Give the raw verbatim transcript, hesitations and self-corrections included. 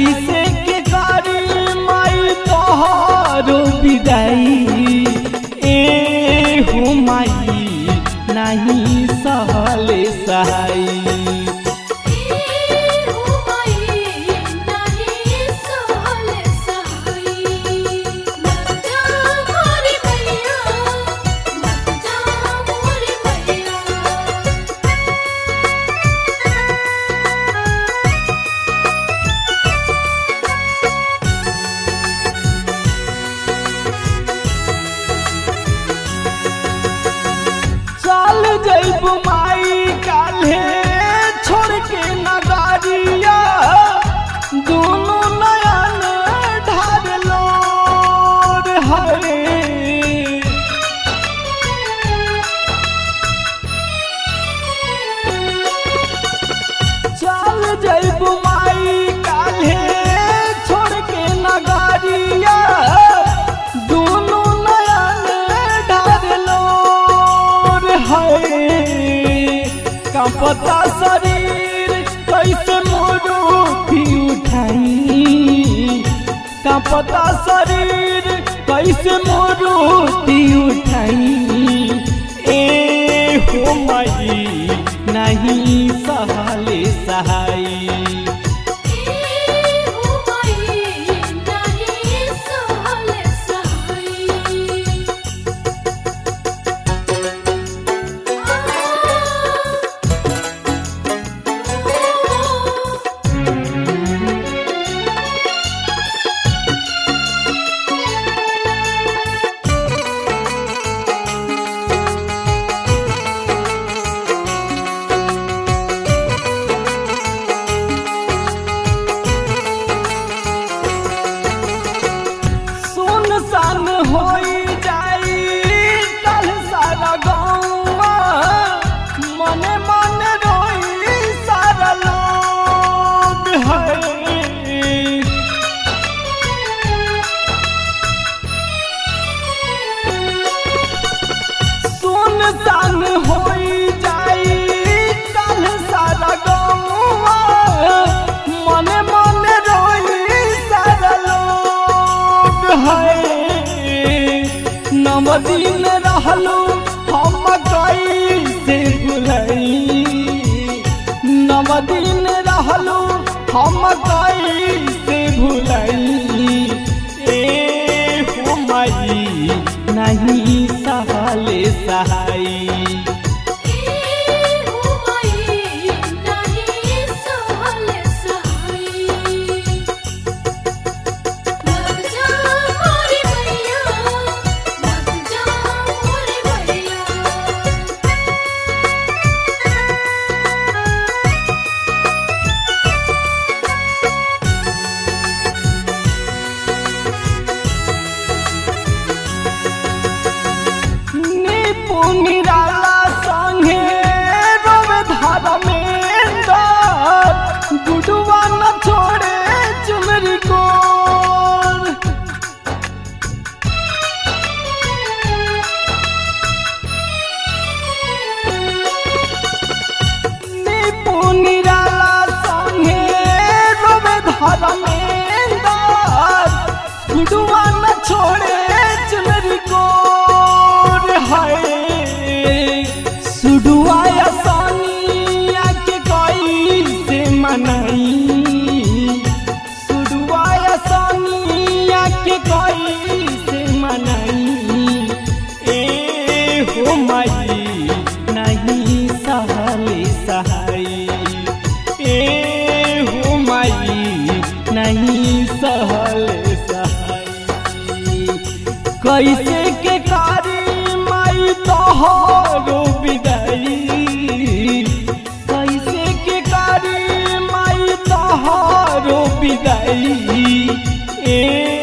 कैसे के करी माई तोहरो विदाई ए हो माई नहीं सहले सहाई। चल जैब माई काल्हे छोड़ के नगरिया दोनों नयन ढार लोर हरे। चल जैब माई काल्हे छोड़ के नगरिया दोनों नयन ढार लोर कांपता शरीर कैसे मोरूपी उठाई। कांपता शरीर कैसे मोरूपी उठाई ए हो माई नहीं सहले सहाई। सन होई जाई कल सारा गौवा मने मने रोई सारा लोग है। सुन सन होई जाई कल सारा गौवा मने मने रोई सारा लोग है। नव दिन रहलू हम कैसे भुलाई। नव दिन रहलू हम कैसे भुलाई ए हो माई नहीं सहले सहाई। निराला संगे रोवे धारा में गुडुआ न छोड़े चुनरी कोर। नीपू निराला संगे रोवे धारा में गुडुआ न छोड़े चुनरी कोर है। सुडुआया सानिया के कैसे मनाई। सुडुआया सानिया के कैसे मनाई ए हो माई नहीं सहले सहाई। ए हो माई नहीं सहले सहाई। कैसे के कारी माई तोहरो विदाई। कैसे के कारी माई तोहरो विदाई ए